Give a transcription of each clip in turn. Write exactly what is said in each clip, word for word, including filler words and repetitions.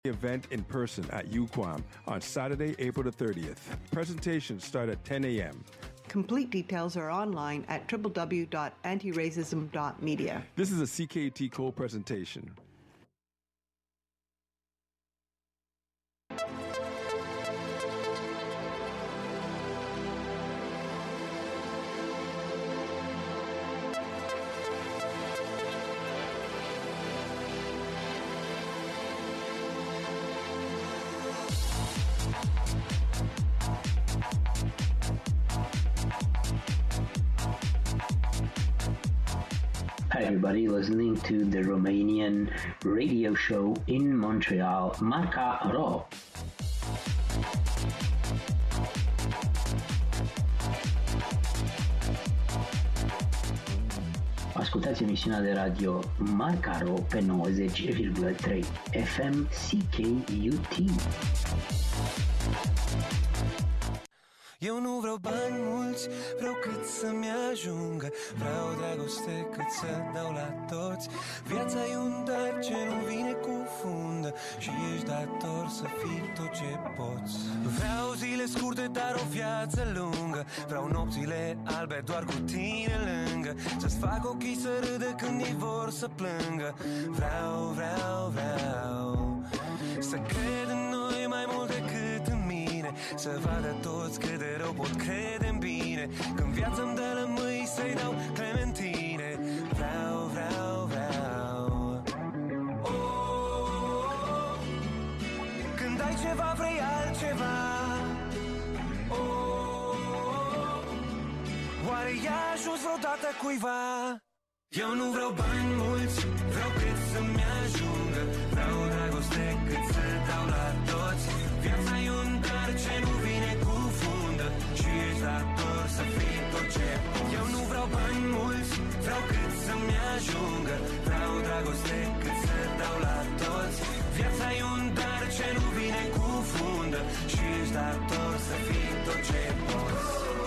event in person at U QAM on Saturday, April the thirtieth. Presentations start at ten a.m. Complete details are online at w w w dot anti racism dot media. This is a C K U T Cole presentation. Hi everybody, listening to the Romanian radio show in Montreal, Marca Ro. Ascultați emisiunea de radio Marca Ro pe nouăzeci virgulă trei F M C K U T. Eu nu vreau bani mulți, vreau cât să-mi ajungă. Vreau dragoste cât să dau la toți. Viața e un dar ce nu vine cu fundă și ești dator să fii tot ce poți. Vreau zile scurte, dar o viață lungă. Vreau nopțile albe doar cu tine lângă. Să-ți fac ochii să râdă când ei vor să plângă. Vreau, vreau, vreau să cred în noi mai mult decât în mine. Să vadă toți cât de rău pot crede în bine. Când viața îmi dă lămâi să-i dau clementine. Vreau, vreau, vreau. Oh, când ai ceva vrei altceva. Oh, oare i-a ajuns vreodată cuiva? Eu nu vreau bani mulți, vreau cât să-mi ajungă. Vreau dragoste cât să dau la toți. Viața e un dar ce nu vine cu fundă și ești dator să fii tot ce poți. Eu nu vreau bani mulți, vreau cât să-mi ajungă. Vreau dragoste cât să dau la toți. Viața e un dar ce nu vine cu fundă și ești dator să fii tot ce poți.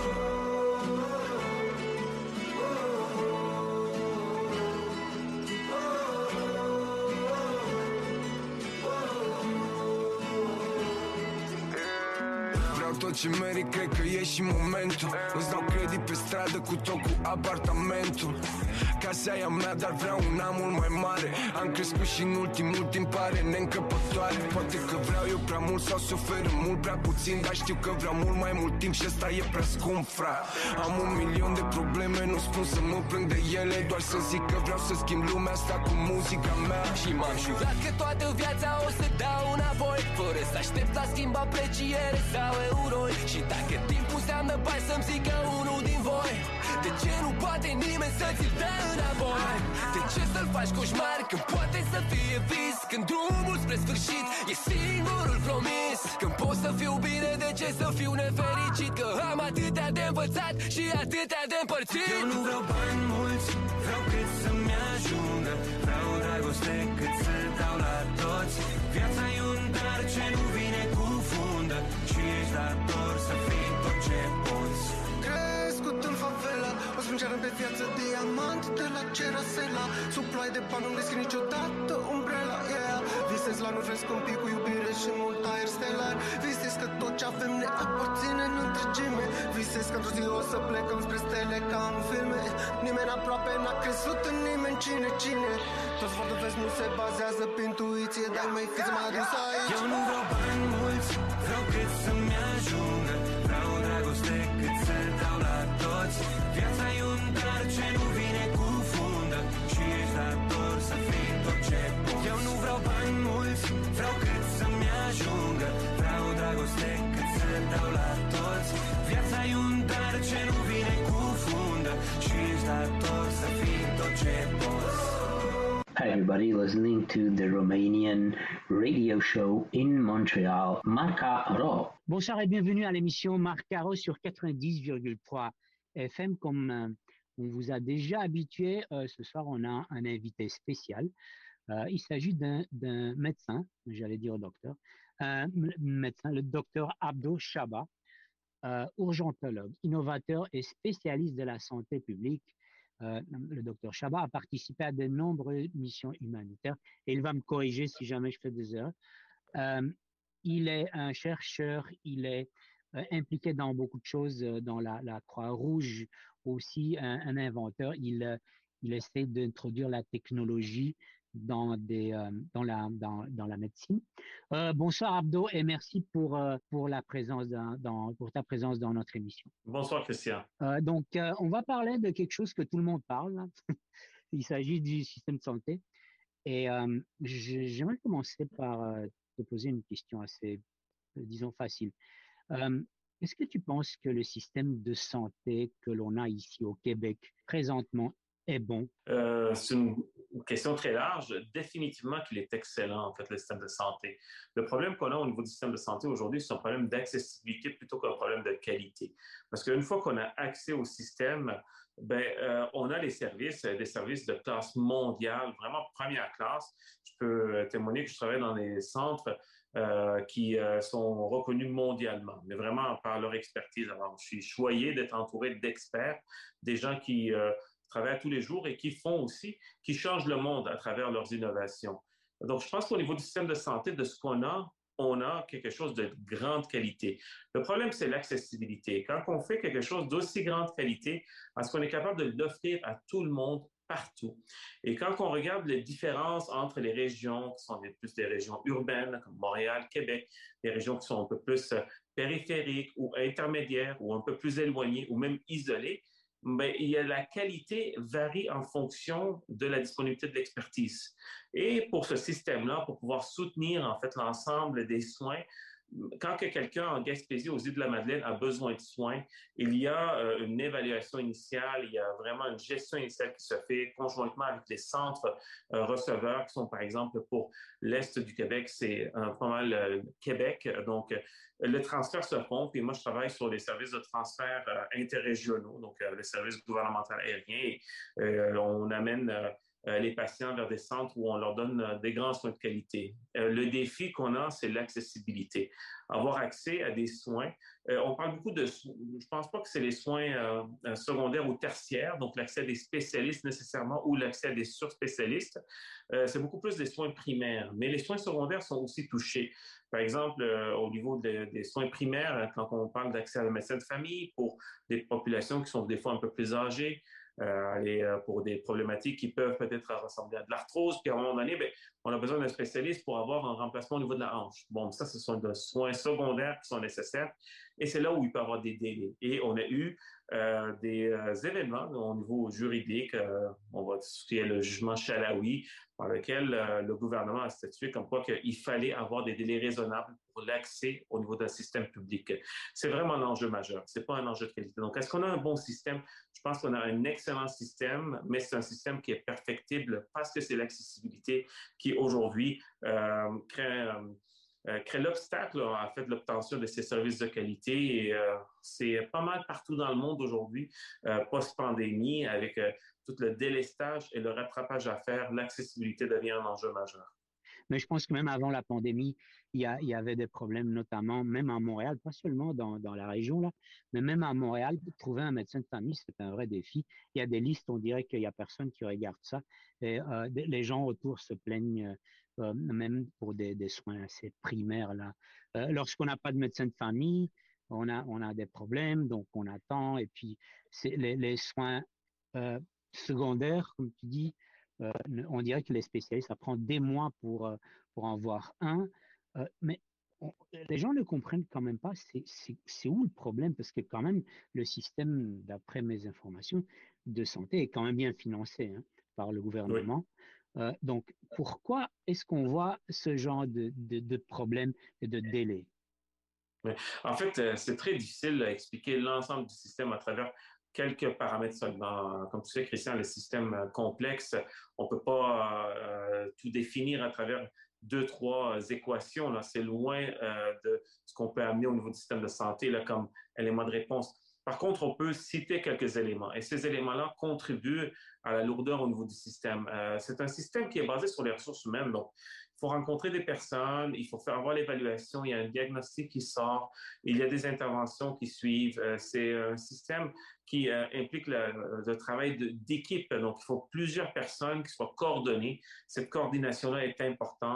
Tot ce merit, cred că e și momentul. Îți dau credit pe stradă cu tot cu apartamentul. Casa e a mea, dar vreau una mult mai mare. Am crescut și în ultimul timp pare neîncăpătoare. Poate că vreau eu prea mult sau se oferă mult prea puțin, dar știu că vreau mult mai mult timp și ăsta e prea scump, fra. Am un milion de probleme, nu spun să mă plâng de ele, doar să zic că vreau să schimb lumea asta cu muzica mea. Și m-am jurat că toată viața o să dau înapoi, fără să aștept la schimb apreciere sau euroi. Și dacă timpul înseamnă bani, să-mi zică unul din voi. De ce nu poate nimeni să ți-l dă înapoi? De ce să-l faci coșmar când poate să fie vis? Când drumul spre sfârșit e singurul promis. Când pot să fiu bine, de ce să fiu nefericit? Că am atâtea de învățat și atâtea de împărțit. Eu nu vreau bani mulți, vreau cât să-mi ajungă. Vreau dragoste cât să dau la toți. Viața e un dar ce nu vine cu fundă și ești dator să fii tot ce poți. Crescut în favela, o sprânceană pe viață, diamant de la Cerasela. Sub ploaie de bani nu descrie niciodată umbrela, yeah. Visez la nord-vest un pic cu iubire și mult aer stelar. Visez că tot ce avem ne aparține în întregime. Visez că într-o zi o să plecăm spre stele ca în filme. Nimeni aproape n-a crezut în nimeni, cine, cine. Toți vor de vezi nu se bazează pe intuiție, dar mai fiți m-a adus aici. Eu nu vreau bani mulți, vreau cât să-mi ajungă. Vreau dragoste cât să dau la toți. Viața e un dar ce nu vine cu fundă și ești dator să fii tot ce poți. Eu nu vreau bani mulți, vreau cât să-mi ajungă. Vreau dragoste cât să dau la toți. Viața e un dar ce nu vine cu fundă și ești dator să fii tot ce poți. Hi everybody, listening to the Romanian radio show in Montreal, Marca Ro. Bonsoir et bienvenue à l'émission Marca Ro sur quatre-vingt-dix virgule trois F M. Comme euh, on vous a déjà habitué, euh, ce soir on a un invité spécial. Euh, il s'agit d'un, d'un médecin, j'allais dire docteur, un médecin, le docteur Abdo Chaba, euh, urgentologue, innovateur et spécialiste de la santé publique. Euh, le docteur Chaba a participé à de nombreuses missions humanitaires et il va me corriger si jamais je fais des erreurs. Euh, il est un chercheur, il est euh, impliqué dans beaucoup de choses, euh, dans la, la Croix-Rouge, aussi un, un inventeur. Il, euh, il essaie d'introduire la technologie dans, des, euh, dans, la, dans, dans la médecine. Euh, bonsoir Abdo et merci pour, euh, pour, la présence dans, dans, pour ta présence dans notre émission. Bonsoir Christian. Euh, donc, euh, on va parler de quelque chose que tout le monde parle. Hein. Il s'agit du système de santé. Et euh, j'aimerais commencer par euh, te poser une question assez, euh, disons, facile. Euh, est-ce que tu penses que le système de santé que l'on a ici au Québec présentement est bon? Euh, c'est une question très large. Définitivement qu'il est excellent, en fait, le système de santé. Le problème qu'on a au niveau du système de santé aujourd'hui, c'est un problème d'accessibilité plutôt qu'un problème de qualité. Parce qu'une fois qu'on a accès au système, ben, euh, on a les services, des services de classe mondiale, vraiment première classe. Je peux témoigner que je travaille dans des centres euh, qui euh, sont reconnus mondialement, mais vraiment par leur expertise. Alors, je suis choyé d'être entouré d'experts, des gens qui euh, travaillent tous les jours et qui font aussi, qui changent le monde à travers leurs innovations. Donc, je pense qu'au niveau du système de santé, de ce qu'on a, on a quelque chose de grande qualité. Le problème, c'est l'accessibilité. Quand on fait quelque chose d'aussi grande qualité, est-ce qu'on est capable de l'offrir à tout le monde partout? Et quand on regarde les différences entre les régions qui sont des, plus des régions urbaines, comme Montréal, Québec, les régions qui sont un peu plus périphériques ou intermédiaires ou un peu plus éloignées ou même isolées, mais il y a la qualité varie en fonction de la disponibilité de l'expertise. Et pour ce système-là, pour pouvoir soutenir en fait l'ensemble des soins, quand que quelqu'un en Gaspésie, aux Îles-de-la-Madeleine, a besoin de soins, il y a euh, une évaluation initiale, il y a vraiment une gestion initiale qui se fait conjointement avec les centres euh, receveurs qui sont, par exemple, pour l'Est du Québec, c'est euh, pas mal euh, Québec. Donc, euh, le transfert se font, puis moi, je travaille sur les services de transfert euh, interrégionaux, donc euh, le service gouvernemental aérien, et euh, on amène... Euh, Euh, les patients vers des centres où on leur donne euh, des grands soins de qualité. Euh, le défi qu'on a, c'est l'accessibilité. Avoir accès à des soins. Euh, on parle beaucoup de... Je pense pas que c'est les soins euh, secondaires ou tertiaires, donc l'accès à des spécialistes nécessairement ou l'accès à des surspécialistes. Euh, c'est beaucoup plus des soins primaires. Mais les soins secondaires sont aussi touchés. Par exemple, euh, au niveau de, des soins primaires, quand on parle d'accès à la médecine de famille pour des populations qui sont des fois un peu plus âgées, Euh, et euh, pour des problématiques qui peuvent peut-être ressembler à de l'arthrose. Puis à un moment donné, bien, on a besoin d'un spécialiste pour avoir un remplacement au niveau de la hanche. Bon, ça, ce sont des soins secondaires qui sont nécessaires. Et c'est là où il peut y avoir des délais. Et on a eu euh, des euh, événements au niveau juridique. Euh, on va discuter le jugement Chalaoui, par lequel euh, le gouvernement a statué comme quoi qu'il fallait avoir des délais raisonnables pour l'accès au niveau d'un système public. C'est vraiment un enjeu majeur. C'est pas un enjeu de qualité. Donc, est-ce qu'on a un bon système? Je pense qu'on a un excellent système, mais c'est un système qui est perfectible parce que c'est l'accessibilité qui, aujourd'hui, euh, crée... Euh, Euh, crée l'obstacle en fait de l'obtention de ces services de qualité. Et euh, c'est pas mal partout dans le monde aujourd'hui, euh, post-pandémie, avec euh, tout le délestage et le rattrapage à faire, l'accessibilité devient un enjeu majeur. Mais je pense que même avant la pandémie, il y, a, il y avait des problèmes, notamment même à Montréal, pas seulement dans, dans la région, là, mais même à Montréal, trouver un médecin de famille, c'est un vrai défi. Il y a des listes, on dirait qu'il n'y a personne qui regarde ça. Et euh, les gens autour se plaignent, euh, même pour des, des soins assez primaires. Là. Euh, lorsqu'on n'a pas de médecin de famille, on a, on a des problèmes, donc on attend. Et puis, c'est les, les soins euh, secondaires, comme tu dis, Euh, on dirait que les spécialistes, ça prend des mois pour, euh, pour en voir un. Euh, mais on, les gens ne comprennent quand même pas c'est où le problème, parce que quand même, le système, d'après mes informations, de santé est quand même bien financé hein, par le gouvernement. Oui. Euh, donc, pourquoi est-ce qu'on voit ce genre de, de, de problème et de délai? Oui. En fait, c'est très difficile à expliquer l'ensemble du système à travers quelques paramètres seulement. Comme tu sais, Christian, le système complexe, on ne peut pas euh, tout définir à travers deux, trois équations. C'est loin euh, de ce qu'on peut amener au niveau du système de santé là, comme élément de réponse. Par contre, on peut citer quelques éléments et ces éléments-là contribuent à la lourdeur au niveau du système. Euh, c'est un système qui est basé sur les ressources humaines. Donc, il faut rencontrer des personnes, il faut faire avoir l'évaluation, il y a un diagnostic qui sort, il y a des interventions qui suivent. Euh, c'est un système qui euh, implique le, le travail d'équipe. Donc, il faut plusieurs personnes qui soient coordonnées. Cette coordination-là est importante.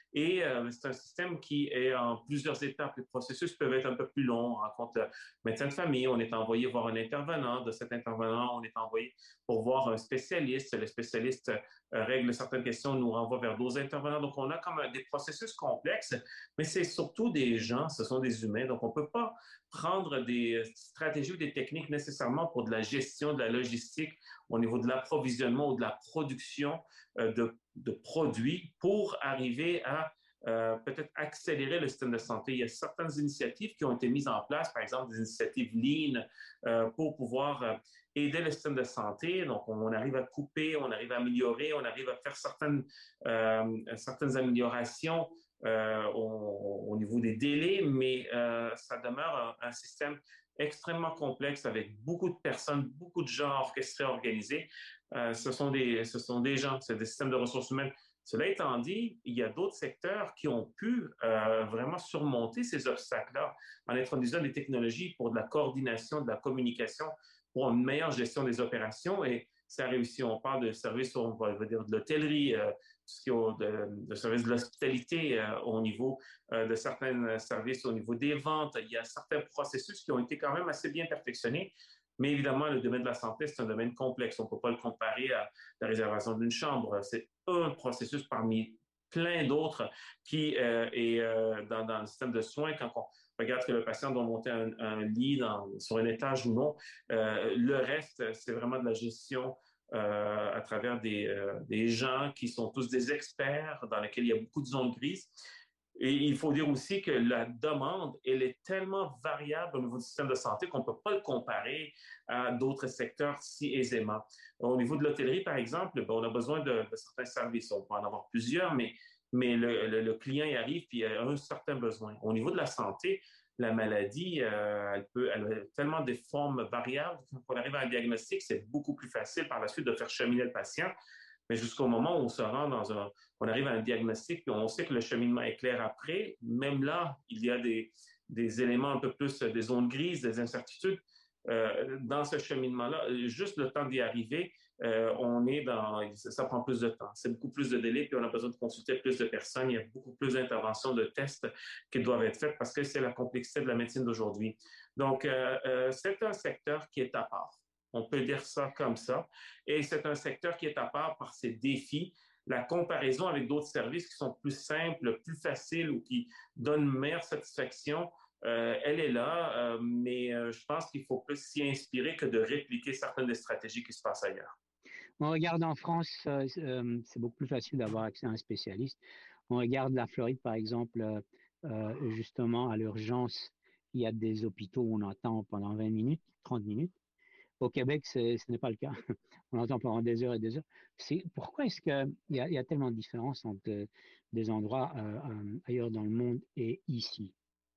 Et euh, c'est un système qui est en plusieurs étapes. Les processus peuvent être un peu plus longs. On rencontre le médecin de famille, on est envoyé voir un intervenant. De cet intervenant, on est envoyé pour voir un spécialiste. Le spécialiste euh, règle certaines questions, nous renvoie vers d'autres intervenants. Donc, on a comme des processus complexes, mais c'est surtout des gens, ce sont des humains. Donc, on ne peut pas prendre des stratégies ou des techniques nécessairement pour de la gestion, de la logistique au niveau de l'approvisionnement ou de la production euh, de, de produits pour arriver à euh, peut-être accélérer le système de santé. Il y a certaines initiatives qui ont été mises en place, par exemple des initiatives Lean euh, pour pouvoir euh, aider le système de santé. Donc, on arrive à couper, on arrive à améliorer, on arrive à faire certaines, euh, certaines améliorations euh, au, au niveau des délais, mais euh, ça demeure un, un système extrêmement complexe avec beaucoup de personnes, beaucoup de gens orchestrés, organisés. Euh, ce sont des, ce sont des gens, c'est des systèmes de ressources humaines. Cela étant dit, il y a d'autres secteurs qui ont pu euh, vraiment surmonter ces obstacles-là en introduisant des technologies pour de la coordination, de la communication, pour une meilleure gestion des opérations. Et ça a réussi. On parle de services, on va dire de l'hôtellerie, euh, ce qui est de, de services de l'hospitalité euh, au niveau euh, de certains services, au niveau des ventes. Il y a certains processus qui ont été quand même assez bien perfectionnés. Mais évidemment, le domaine de la santé, c'est un domaine complexe. On ne peut pas le comparer à la réservation d'une chambre. C'est un processus parmi plein d'autres qui euh, est euh, dans, dans le système de soins. Quand on regarde que le patient doit monter un, un lit dans, sur un étage ou non, euh, le reste, c'est vraiment de la gestion euh, à travers des, euh, des gens qui sont tous des experts, dans lesquels il y a beaucoup de zones grises. Et il faut dire aussi que la demande, elle est tellement variable au niveau du système de santé qu'on ne peut pas le comparer à d'autres secteurs si aisément. Au niveau de l'hôtellerie, par exemple, ben, on a besoin de, de certains services. On peut en avoir plusieurs, mais, mais le, le, le client y arrive puis il a un certain besoin. Au niveau de la santé, la maladie, euh, elle, peut, elle a tellement des formes variables. Quand on arrive à un diagnostic, c'est beaucoup plus facile par la suite de faire cheminer le patient. Mais jusqu'au moment où on se rend dans un, on arrive à un diagnostic, puis on sait que le cheminement est clair après, même là, il y a des, des éléments un peu plus, des zones grises, des incertitudes. Euh, dans ce cheminement-là, juste le temps d'y arriver, euh, on est dans, ça prend plus de temps. C'est beaucoup plus de délai, puis on a besoin de consulter plus de personnes. Il y a beaucoup plus d'interventions, de tests qui doivent être faites parce que c'est la complexité de la médecine d'aujourd'hui. Donc, euh, euh, c'est un secteur qui est à part. On peut dire ça comme ça. Et c'est un secteur qui est à part par ses défis. La comparaison avec d'autres services qui sont plus simples, plus faciles ou qui donnent une meilleure satisfaction, euh, elle est là, euh, mais euh, je pense qu'il faut plus s'y inspirer que de répliquer certaines des stratégies qui se passent ailleurs. On regarde en France, euh, c'est beaucoup plus facile d'avoir accès à un spécialiste. On regarde la Floride, par exemple, euh, justement, à l'urgence, il y a des hôpitaux où on attend pendant vingt minutes, trente minutes. Au Québec, ce n'est pas le cas. On entend pendant des heures et des heures. C'est, pourquoi est-ce qu'il y, y a tellement de différences entre euh, des endroits euh, euh, ailleurs dans le monde et ici?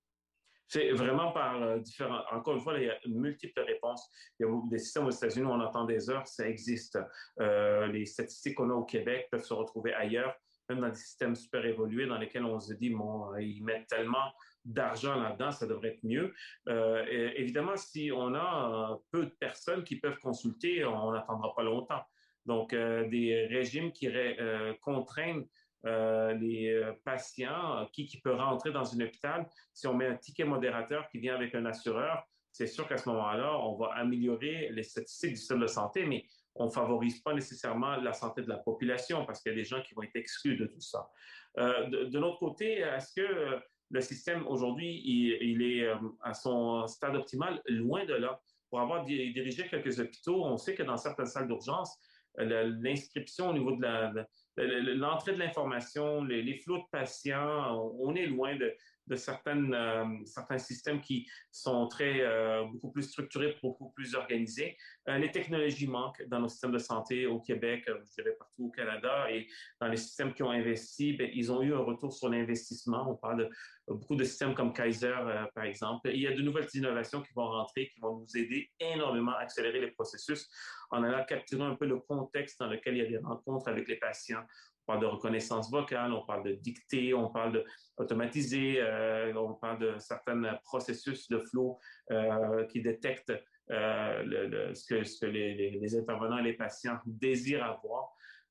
C'est vraiment par euh, différents. Encore une fois, il y a multiples réponses. Il y a des systèmes aux États-Unis où on entend des heures, ça existe. Euh, les statistiques qu'on a au Québec peuvent se retrouver ailleurs, même dans des systèmes super évolués dans lesquels on se dit, bon, ils mettent tellement d'argent là-dedans, ça devrait être mieux. Euh, et, évidemment, si on a euh, peu de personnes qui peuvent consulter, on n'attendra pas longtemps. Donc, euh, des régimes qui euh, contraignent euh, les patients, qui, qui peut rentrer dans un hôpital, si on met un ticket modérateur qui vient avec un assureur, c'est sûr qu'à ce moment-là, on va améliorer les statistiques du système de santé, mais on ne favorise pas nécessairement la santé de la population parce qu'il y a des gens qui vont être exclus de tout ça. Euh, de, de l'autre côté, est-ce que le système aujourd'hui, il, il est à son stade optimal? Loin de là. Pour avoir dirigé quelques hôpitaux, on sait que dans certaines salles d'urgence, l'inscription au niveau de la, de l'entrée de l'information, les, les flots de patients, on, on est loin de, de certaines, euh, certains systèmes qui sont très, euh, beaucoup plus structurés, beaucoup plus organisés. Euh, les technologies manquent dans nos systèmes de santé au Québec, je dirais partout au Canada, et dans les systèmes qui ont investi, bien, ils ont eu un retour sur l'investissement. On parle de beaucoup de systèmes comme Kaiser, euh, par exemple. Il y a de nouvelles innovations qui vont rentrer, qui vont nous aider énormément à accélérer les processus en allant capturer un peu le contexte dans lequel il y a des rencontres avec les patients. On parle de reconnaissance vocale, on parle de dictée, on parle d'automatiser, euh, on parle de certains processus de flow euh, qui détectent euh, le, le, ce que, ce que les, les, les intervenants et les patients désirent avoir.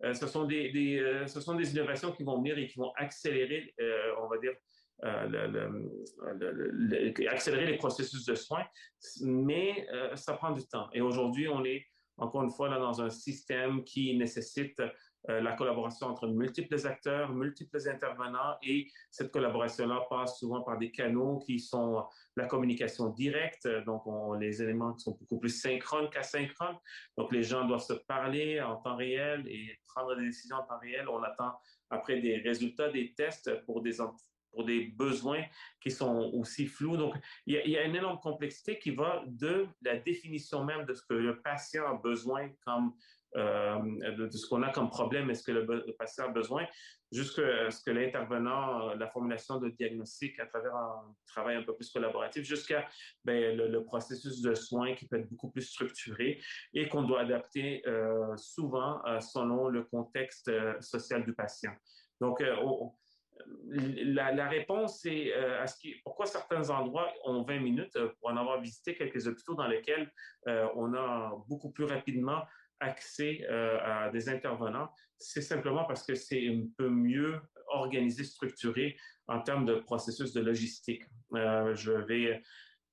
euh, ce sont des, des euh, ce sont des innovations qui vont venir et qui vont accélérer, euh, on va dire, euh, le, le, le, le, accélérer les processus de soins, mais euh, ça prend du temps. Et aujourd'hui, on est encore une fois là dans un système qui nécessite euh, la collaboration entre multiples acteurs, multiples intervenants, et cette collaboration-là passe souvent par des canaux qui sont la communication directe, donc on, les éléments qui sont beaucoup plus synchrones qu'asynchrones. Donc les gens doivent se parler en temps réel et prendre des décisions en temps réel. On attend après des résultats des tests pour des pour des besoins qui sont aussi flous. Donc, il y, a, il y a une énorme complexité qui va de la définition même de ce que le patient a besoin comme euh, de, de ce qu'on a comme problème, est-ce que le, le patient a besoin, jusqu'à ce que l'intervenant, la formulation de diagnostic à travers un travail un peu plus collaboratif, jusqu'à ben, le, le processus de soins qui peut être beaucoup plus structuré et qu'on doit adapter euh, souvent euh, selon le contexte euh, social du patient. Donc, euh, on, La, la réponse est euh, à ce qui, pourquoi certains endroits ont vingt minutes, euh, pour en avoir visité quelques hôpitaux dans lesquels euh, on a beaucoup plus rapidement accès euh, à des intervenants, c'est simplement parce que c'est un peu mieux organisé, structuré en termes de processus de logistique. Euh, je vais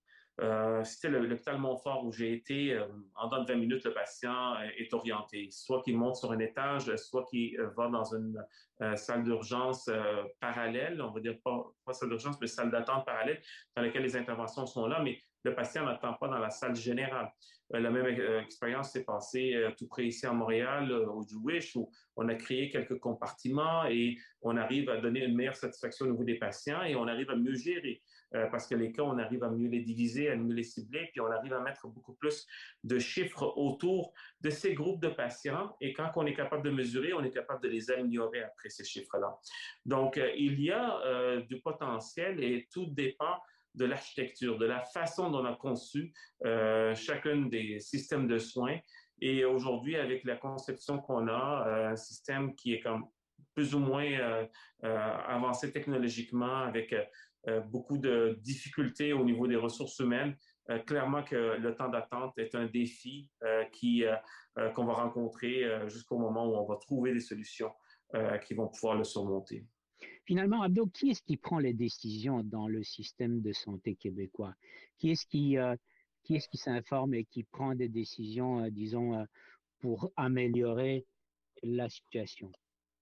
Euh, c'était l'hôpital Montfort où j'ai été. Euh, en dans de vingt minutes, le patient est orienté, soit qu'il monte sur un étage, soit qu'il euh, va dans une euh, salle d'urgence euh, parallèle, on va dire pas, pas salle d'urgence, mais salle d'attente parallèle, dans laquelle les interventions sont là, mais le patient n'attend pas dans la salle générale. Euh, la même euh, expérience s'est passée euh, tout près ici à Montréal, euh, au Jewish, où on a créé quelques compartiments et on arrive à donner une meilleure satisfaction au niveau des patients et on arrive à mieux gérer. Euh, parce que les cas, on arrive à mieux les diviser, à mieux les cibler, puis on arrive à mettre beaucoup plus de chiffres autour de ces groupes de patients. Et quand on est capable de mesurer, on est capable de les améliorer après ces chiffres-là. Donc, euh, il y a euh, du potentiel et tout dépend de l'architecture, de la façon dont on a conçu euh, chacun des systèmes de soins. Et aujourd'hui, avec la conception qu'on a, euh, un système qui est comme plus ou moins euh, euh, avancé technologiquement, avec euh, Euh, beaucoup de difficultés au niveau des ressources humaines. Euh, clairement que le temps d'attente est un défi euh, qui, euh, euh, qu'on va rencontrer euh, jusqu'au moment où on va trouver des solutions euh, qui vont pouvoir le surmonter. Finalement, Abdo, qui est-ce qui prend les décisions dans le système de santé québécois? Qui est-ce qui, euh, qui est-ce qui s'informe et qui prend des décisions, euh, disons, euh, pour améliorer la situation?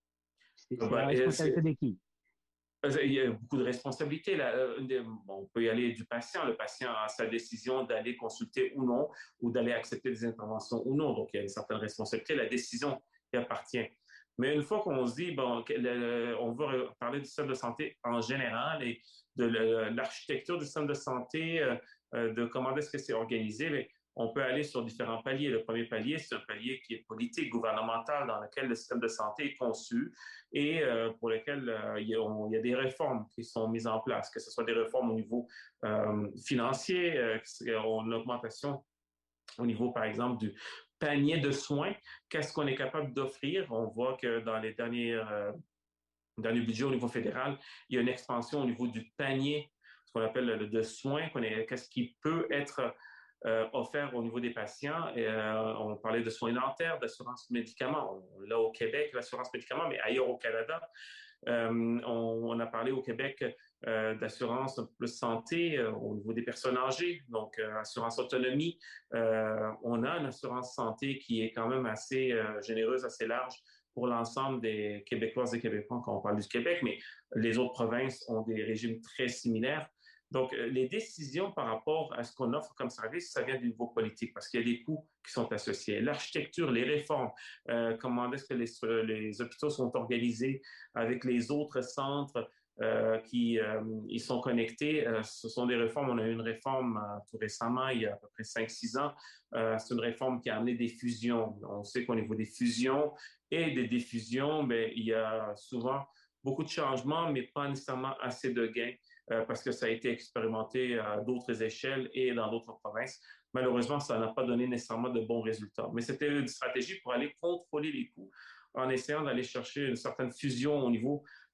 C'est, c'est la responsabilité de qui? Il y a beaucoup de responsabilités. Là. Bon, on peut y aller du patient. Le patient a sa décision d'aller consulter ou non, ou d'aller accepter des interventions ou non. Donc, il y a une certaine responsabilité. La décision y appartient. Mais une fois qu'on se dit, bon, on veut parler du système de santé en général et de l'architecture du système de santé, de comment est-ce que c'est organisé, mais on peut aller sur différents paliers. Le premier palier, c'est un palier qui est politique, gouvernemental, dans lequel le système de santé est conçu et euh, pour lequel euh, il, y a, on, il y a des réformes qui sont mises en place, que ce soit des réformes au niveau euh, financier, euh, une augmentation au niveau, par exemple, du panier de soins. Qu'est-ce qu'on est capable d'offrir? On voit que dans les derniers, euh, derniers budgets au niveau fédéral, il y a une expansion au niveau du panier, ce qu'on appelle le, de soins, qu'on est, qu'est-ce qui peut être Euh, offert au niveau des patients. Et, euh, on parlait de soins dentaires, d'assurance médicaments. On l'a au Québec, l'assurance médicaments, mais ailleurs au Canada. Euh, on, on a parlé au Québec euh, d'assurance plus santé euh, au niveau des personnes âgées, donc euh, assurance autonomie. Euh, on a une assurance santé qui est quand même assez euh, généreuse, assez large pour l'ensemble des Québécoises et Québécois quand on parle du Québec, mais les autres provinces ont des régimes très similaires. Donc, les décisions par rapport à ce qu'on offre comme service, ça vient du niveau politique parce qu'il y a des coûts qui sont associés. L'architecture, les réformes, euh, comment est-ce que les, les hôpitaux sont organisés avec les autres centres euh, qui euh, ils sont connectés. Euh, ce sont des réformes. On a eu une réforme euh, tout récemment, il y a à peu près cinq six ans. Euh, c'est une réforme qui a amené des fusions. On sait qu'au niveau des fusions et des diffusions, bien, il y a souvent beaucoup de changements, mais pas nécessairement assez de gains. Euh, parce que ça a été expérimenté à d'autres échelles et dans d'autres provinces. Malheureusement, ça n'a pas donné nécessairement de bons résultats. Mais c'était une stratégie pour aller contrôler les coûts en essayant d'aller chercher une certaine fusion au niveau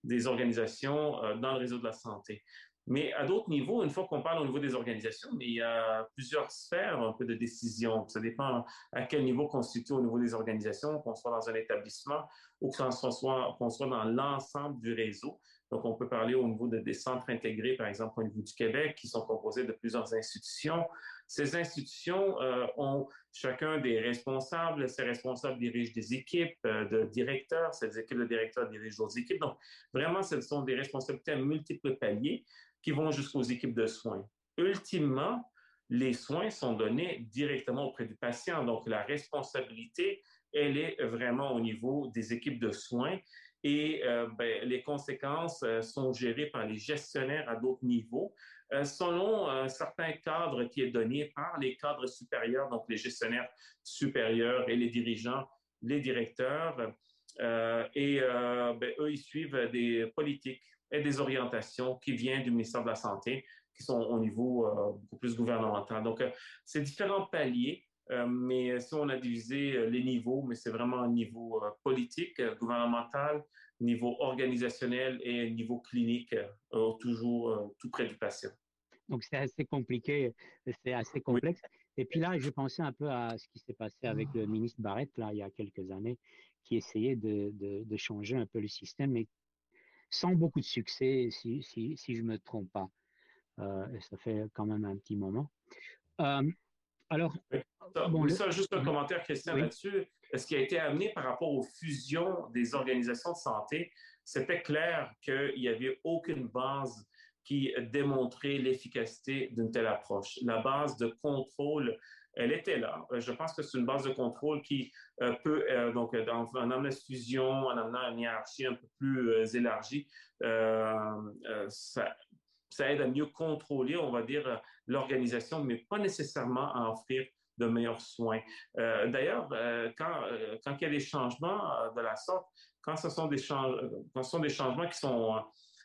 des organisations euh, dans le réseau de la santé. Mais à d'autres niveaux, une fois qu'on parle au niveau des organisations, mais il y a plusieurs sphères un peu de décision. Ça dépend à quel niveau qu'on se situe au niveau des organisations, qu'on soit dans un établissement ou qu'on soit, qu'on soit dans l'ensemble du réseau. Donc, on peut parler au niveau de, des centres intégrés, par exemple, au niveau du Québec, qui sont composés de plusieurs institutions. Ces institutions euh, ont chacun des responsables. Ces responsables dirigent des équipes euh, de directeurs. Ces équipes de directeurs dirigent d'autres équipes. Donc, vraiment, ce sont des responsabilités à multiples paliers qui vont jusqu'aux équipes de soins. Ultimement, les soins sont donnés directement auprès du patient. Donc, la responsabilité, elle est vraiment au niveau des équipes de soins et euh, ben, les conséquences euh, sont gérées par les gestionnaires à d'autres niveaux euh, selon un certain cadre qui est donné par les cadres supérieurs, donc les gestionnaires supérieurs et les dirigeants, les directeurs. Euh, et euh, ben, eux, ils suivent des politiques et des orientations qui viennent du ministère de la Santé, qui sont au niveau euh, beaucoup plus gouvernemental. Donc, euh, c'est différents paliers, euh, mais si on a divisé euh, les niveaux, mais c'est vraiment un niveau euh, politique, euh, gouvernemental, niveau organisationnel et niveau clinique, euh, toujours euh, tout près du patient. Donc, c'est assez compliqué, c'est assez complexe. Oui. Et puis là, je pensais un peu à ce qui s'est passé avec le ministre Barrett, là, il y a quelques années, qui essayait de, de, de changer un peu le système, mais sans beaucoup de succès, si, si, si je ne me trompe pas. Euh, ça fait quand même un petit moment. Euh, alors, oui. Ça, bon, ça, juste un commentaire, Christian, oui. là-dessus. Ce qui a été amené par rapport aux fusions des organisations de santé, c'était clair qu'il n'y avait aucune base qui démontrait l'efficacité d'une telle approche. La base de contrôle, elle était là. Je pense que c'est une base de contrôle qui euh, peut, euh, donc, en, en amenant cette fusion, en amenant une hiérarchie un peu plus euh, élargie, euh, euh, ça, ça aide à mieux contrôler, on va dire, l'organisation, mais pas nécessairement à offrir de meilleurs soins. Euh, d'ailleurs, euh, quand, euh, quand il y a des changements euh, de la sorte, quand ce sont des, change- quand ce sont des changements qui sont...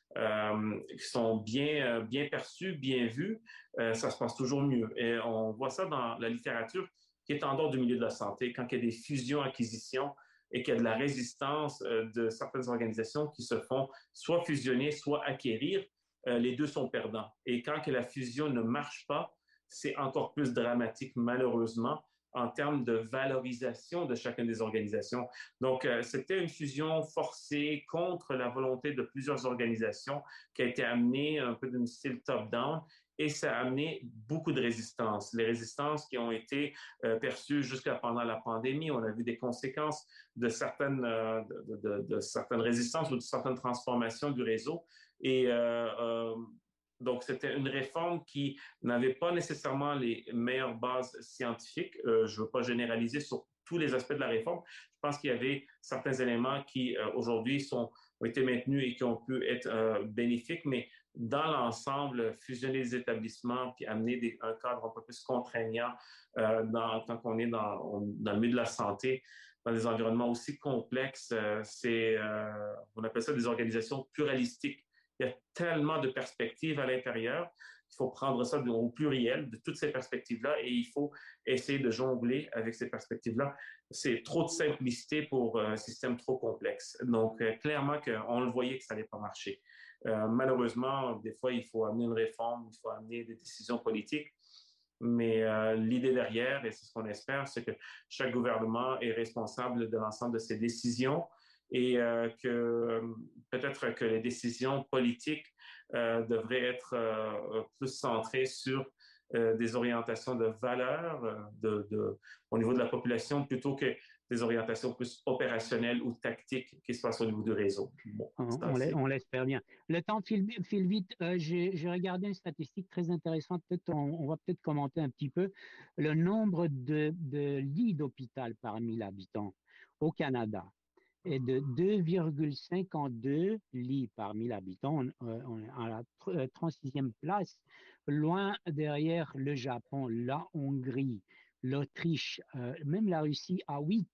Euh, qui sont bien, bien perçus, bien vus, euh, ça se passe toujours mieux. Et on voit ça dans la littérature qui est en dehors du milieu de la santé, quand il y a des fusions-acquisitions et qu'il y a de la résistance euh, de certaines organisations qui se font soit fusionner, soit acquérir, euh, les deux sont perdants. Et quand que la fusion ne marche pas, c'est encore plus dramatique, malheureusement, en termes de valorisation de chacune des organisations. Donc, euh, c'était une fusion forcée contre la volonté de plusieurs organisations qui a été amenée un peu d'un style top-down et ça a amené beaucoup de résistance. Les résistances qui ont été euh, perçues jusqu'à pendant la pandémie, on a vu des conséquences de certaines, euh, de, de, de certaines résistances ou de certaines transformations du réseau. Et euh, euh, donc, c'était une réforme qui n'avait pas nécessairement les meilleures bases scientifiques. Euh, je ne veux pas généraliser sur tous les aspects de la réforme. Je pense qu'il y avait certains éléments qui, euh, aujourd'hui, sont, ont été maintenus et qui ont pu être euh, bénéfiques, mais dans l'ensemble, fusionner les établissements puis amener des, un cadre un peu plus contraignant euh, dans, quand on est dans, on, dans le milieu de la santé, dans des environnements aussi complexes, euh, c'est, euh, on appelle ça des organisations pluralistiques. Il y a tellement de perspectives à l'intérieur qu'il faut prendre ça au pluriel de toutes ces perspectives-là et il faut essayer de jongler avec ces perspectives-là. C'est trop de simplicité pour un système trop complexe. Donc, euh, clairement qu'on le voyait que ça n'allait pas marcher. Euh, malheureusement, des fois, il faut amener une réforme, il faut amener des décisions politiques. Mais euh, l'idée derrière, et c'est ce qu'on espère, c'est que chaque gouvernement est responsable de l'ensemble de ses décisions et euh, que euh, peut-être que les décisions politiques euh, devraient être euh, plus centrées sur euh, des orientations de valeurs euh, de, de, au niveau de la population plutôt que des orientations plus opérationnelles ou tactiques qui se passent au niveau du réseau. Bon, on, on l'espère bien. Le temps file, file vite. Euh, J'ai regardé une statistique très intéressante. Peut-être on, on va peut-être commenter un petit peu le nombre de, de lits d'hôpital par mille habitants au Canada est de deux virgule cinquante-deux lits par mille habitants. On, on est à la trente-sixième place, loin derrière le Japon, la Hongrie, l'Autriche, euh, même la Russie à huit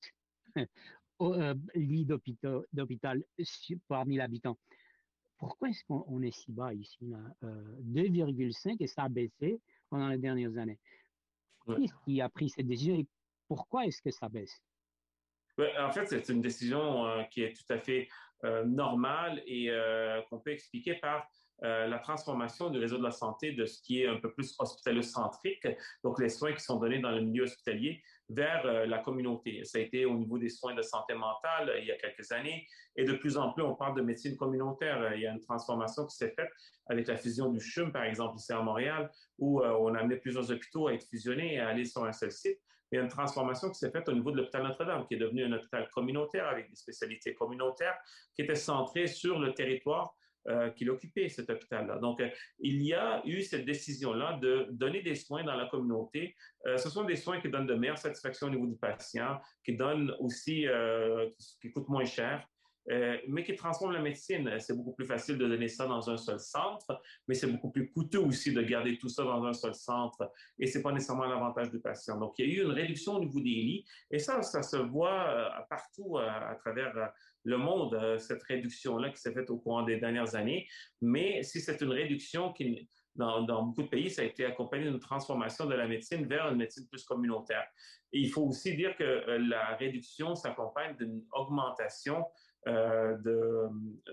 euh, lits d'hôpital par mille habitants. Pourquoi est-ce qu'on est si bas ici là? euh, deux virgule cinq et ça a baissé pendant les dernières années. Ouais. Qui est-ce qui a pris cette décision et pourquoi est-ce que ça baisse? Ouais, en fait, c'est une décision euh, qui est tout à fait euh, normale et euh, qu'on peut expliquer par euh, la transformation du réseau de la santé de ce qui est un peu plus hospitalo-centrique, donc les soins qui sont donnés dans le milieu hospitalier, vers euh, la communauté. Ça a été au niveau des soins de santé mentale euh, il y a quelques années et de plus en plus, on parle de médecine communautaire. Il y a une transformation qui s'est faite avec la fusion du C H U M, par exemple, ici à Montréal, où euh, on a amené plusieurs hôpitaux à être fusionnés et à aller sur un seul site. Il y a une transformation qui s'est faite au niveau de l'hôpital Notre-Dame, qui est devenu un hôpital communautaire avec des spécialités communautaires, qui était centré sur le territoire euh, qu'il occupait, cet hôpital-là. Donc, euh, il y a eu cette décision-là de donner des soins dans la communauté. Euh, ce sont des soins qui donnent de meilleures satisfactions au niveau du patient, qui donnent aussi, euh, qui, qui coûtent moins cher. Euh, mais qui transforme la médecine. C'est beaucoup plus facile de donner ça dans un seul centre, mais c'est beaucoup plus coûteux aussi de garder tout ça dans un seul centre et c'est pas nécessairement l'avantage du patient. Donc, il y a eu une réduction au niveau des lits et ça, ça se voit euh, partout euh, à travers euh, le monde, euh, cette réduction-là qui s'est faite au cours des dernières années. Mais si c'est une réduction qui, dans, dans beaucoup de pays, ça a été accompagné d'une transformation de la médecine vers une médecine plus communautaire. Et il faut aussi dire que euh, la réduction s'accompagne d'une augmentation Euh, de,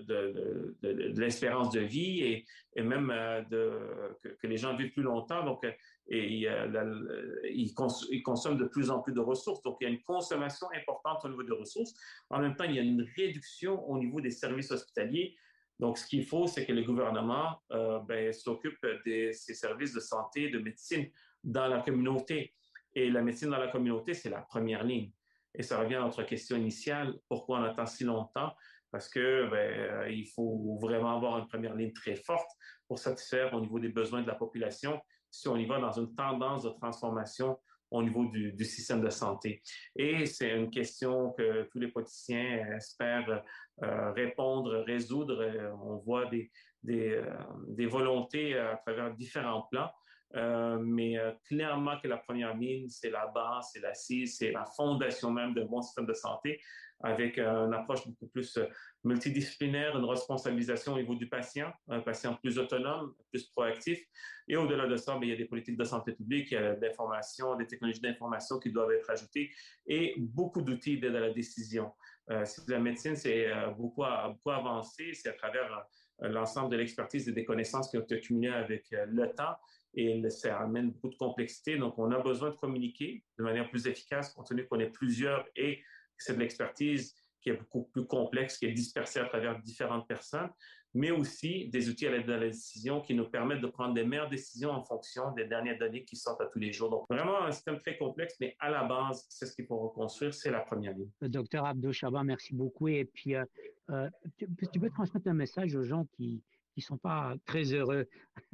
de, de, de, de l'espérance de vie et, et même euh, de, que, que les gens vivent plus longtemps. Donc, et, euh, la, ils, cons, ils consomment de plus en plus de ressources. Donc, il y a une consommation importante au niveau des ressources. En même temps, il y a une réduction au niveau des services hospitaliers. Donc, ce qu'il faut, c'est que le gouvernement euh, ben, s'occupe de ces services de santé, de médecine dans la communauté. Et la médecine dans la communauté, c'est la première ligne. Et ça revient à notre question initiale, pourquoi on attend si longtemps? Parce que ben, il faut vraiment avoir une première ligne très forte pour satisfaire au niveau des besoins de la population si on y va dans une tendance de transformation au niveau du, du système de santé. Et c'est une question que tous les politiciens espèrent euh, répondre, résoudre. On voit des, des, euh, des volontés à travers différents plans. Euh, mais euh, clairement que la première ligne, c'est la base, c'est l'assise, c'est la fondation même d'un bon système de santé avec euh, une approche beaucoup plus euh, multidisciplinaire, une responsabilisation au niveau du patient, un patient plus autonome, plus proactif. Et au-delà de ça, bien, il y a des politiques de santé publique, euh, d'information, des technologies d'information qui doivent être ajoutées et beaucoup d'outils d'aide à la décision. Euh, si la médecine, c'est euh, beaucoup, beaucoup avancé, c'est à travers euh, l'ensemble de l'expertise et des connaissances qui ont été accumulées avec euh, le temps. Et ça amène beaucoup de complexité. Donc, on a besoin de communiquer de manière plus efficace, compte tenu qu'on est plusieurs et c'est de l'expertise qui est beaucoup plus complexe, qui est dispersée à travers différentes personnes, mais aussi des outils à l'aide de la décision qui nous permettent de prendre des meilleures décisions en fonction des dernières données qui sortent à tous les jours. Donc, vraiment un système très complexe, mais à la base, c'est ce qu'il faut reconstruire, c'est la première ligne. Docteur Abdo Chaba, merci beaucoup. Et puis, euh, euh, tu, tu peux transmettre un message aux gens qui qui ne sont pas très heureux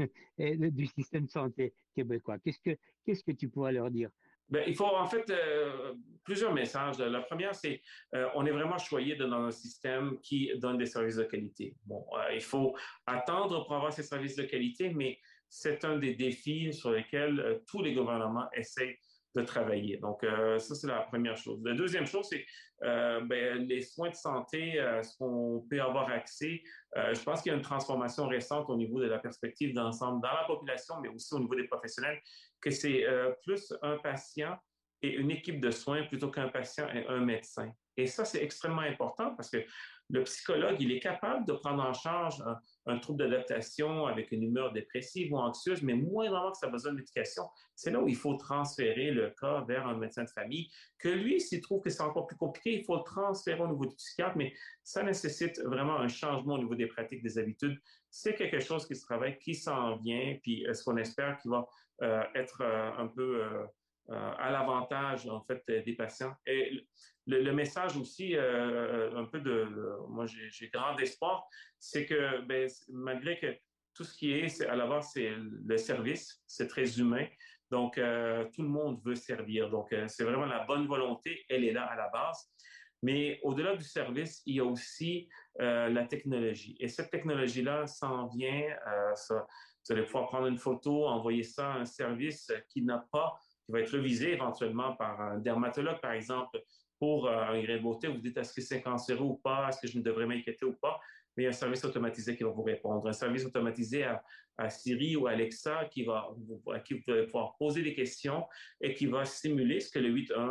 du système de santé québécois. Qu'est-ce que, qu'est-ce que tu pourrais leur dire? Bien, il faut en fait euh, plusieurs messages. La première, c'est euh, on est vraiment choyé dans un système qui donne des services de qualité. Bon, euh, il faut attendre pour avoir ces services de qualité, mais c'est un des défis sur lesquels euh, tous les gouvernements essayent de travailler. Donc, euh, ça, c'est la première chose. La deuxième chose, c'est euh, ben, les soins de santé, à ce qu'on peut avoir accès. Euh, je pense qu'il y a une transformation récente au niveau de la perspective d'ensemble dans la population, mais aussi au niveau des professionnels, que c'est euh, plus un patient et une équipe de soins plutôt qu'un patient et un médecin. Et ça, c'est extrêmement important parce que le psychologue, il est capable de prendre en charge un, un trouble d'adaptation avec une humeur dépressive ou anxieuse, mais moindrement que ça a besoin de médication, c'est là où il faut transférer le cas vers un médecin de famille, que lui, s'il trouve que c'est encore plus compliqué, il faut le transférer au niveau du psychiatre, mais ça nécessite vraiment un changement au niveau des pratiques, des habitudes. C'est quelque chose qui se travaille, qui s'en vient, puis ce qu'on espère qu'il va euh, être euh, un peu... Euh, Euh, à l'avantage, en fait, des patients. Et le, le message aussi, euh, un peu de... de moi, j'ai, j'ai grand espoir, c'est que ben, malgré que tout ce qui est, c'est, à la base, c'est le service, c'est très humain. Donc, euh, tout le monde veut servir. Donc, euh, c'est vraiment la bonne volonté, elle est là à la base. Mais au-delà du service, il y a aussi euh, la technologie. Et cette technologie-là s'en vient. Euh, ça, vous allez pouvoir prendre une photo, envoyer ça à un service qui n'a pas qui va être revisé éventuellement par un dermatologue, par exemple, pour euh, un grain de beauté. Vous dites, est-ce que c'est cancéreux ou pas? Est-ce que je ne devrais m'inquiéter ou pas? Mais il y a un service automatisé qui va vous répondre. Un service automatisé à, à Siri ou Alexa qui va, à qui vous allez pouvoir poser des questions et qui va simuler ce que le huit un un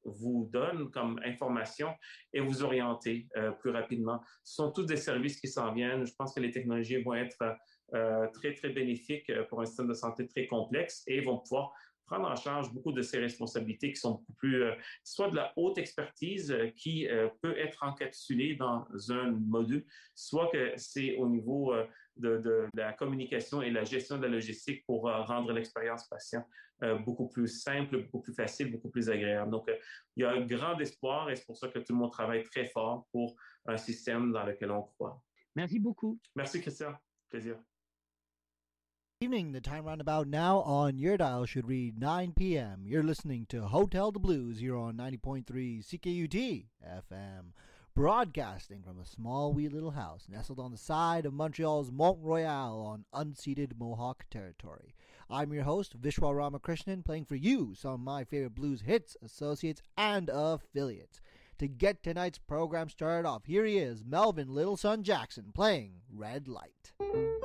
vous donne comme information et vous orienter euh, plus rapidement. Ce sont tous des services qui s'en viennent. Je pense que les technologies vont être euh, très, très bénéfiques pour un système de santé très complexe et vont pouvoir prendre en charge beaucoup de ces responsabilités qui sont beaucoup plus, euh, soit de la haute expertise euh, qui euh, peut être encapsulée dans un module, soit que c'est au niveau euh, de, de, de la communication et la gestion de la logistique pour euh, rendre l'expérience patient euh, beaucoup plus simple, beaucoup plus facile, beaucoup plus agréable. Donc, euh, il y a un grand espoir et c'est pour ça que tout le monde travaille très fort pour un système dans lequel on croit. Merci beaucoup. Merci, Christian. Plaisir. Evening, the time roundabout now on your dial should read nine p.m. You're listening to Hotel de Blues here on ninety point three C K U T F M, broadcasting from a small wee little house nestled on the side of Montreal's Mont Royal on unceded Mohawk territory. I'm your host, Vishwa Ramakrishnan, playing for you some of my favorite blues hits, associates, and affiliates. To get tonight's program started off, here he is, Melvin Little Son Jackson, playing Red Light.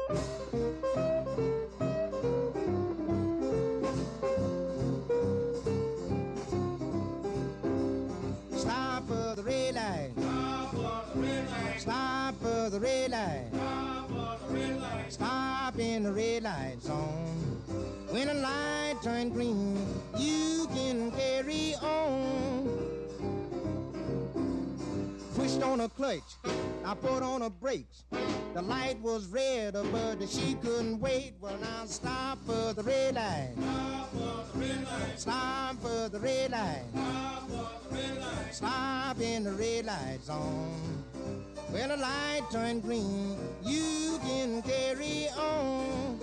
Stop for the red light. Stop for the red light. Stop for the red light. Stop for the red light. Stop in the red light zone. When a light turns green, you can carry on. Pushed on a clutch, I put on a brakes. The light was red, but she couldn't wait. Well, now stop for the red light. Stop for the red light. Stop for the red light. Stop for the red light. Stop in the red light zone. When the light turns green, you can carry on.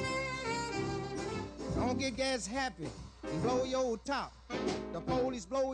Don't get gas happy and blow your top. The police blow